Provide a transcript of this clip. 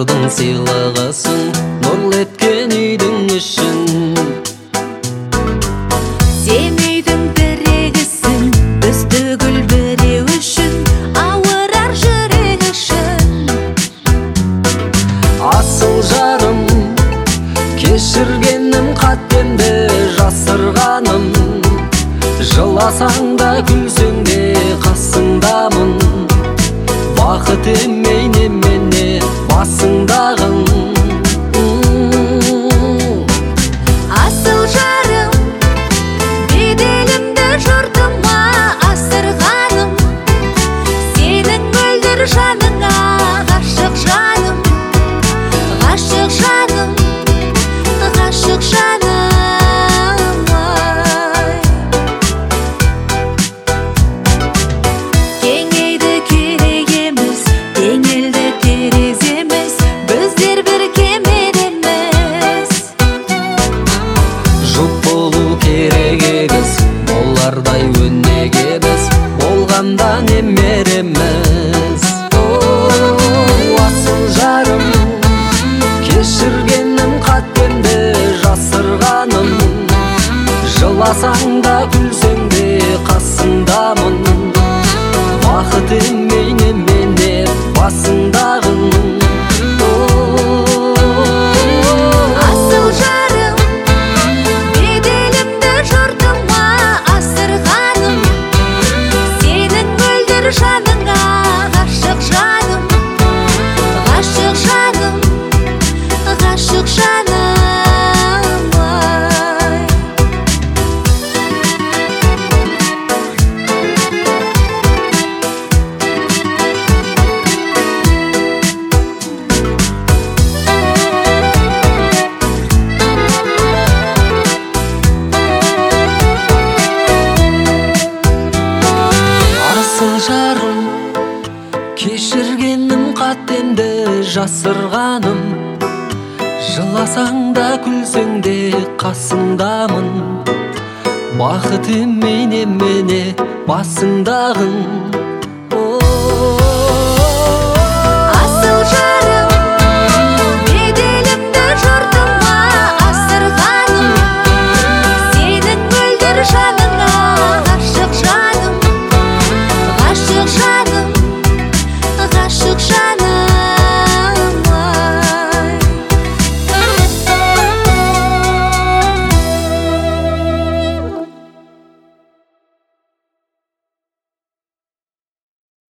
Тағдырдың сыйлығысың, нұрлы еткен үйдің ішін. Сен үйдің тірегісің, біз түгіл біреу үшін, ауырар жүрек үшін. Асыл жарым, кешіргенім қатемді жасырғаным. Жыласаң да күлсең де қасыңдамын. Бақыт емей немене басыңдағың. Асыл жарым, беделімді жұртыма асырғаным. Сенің мөлдір жаныңа ғашық жаным, ғашық жаным, ғашық жаным. Кеңейді керек емес, теңелді тереземіз, біздер бір кемер емес. Жұп болу керек егіз, болардай өнеге біз, болғанда немереміз. Асыл жарым, кешіргенім қатемді жасырғаным. Жыласаң да күлсең де қасыңдамын. Бақыт емей немене басыңдағың. Асыл жарым, беделімді жұртыма асырғаным. Сенің мөлдір жаныңа ғашық жаным, ғашық жаным, ғашық жаным. Асыл жарым, кешіргенім қатемді жасырғаным. Жыласаң да күлсең де қасыңдамын. Бақыт емей немене басыңдағың.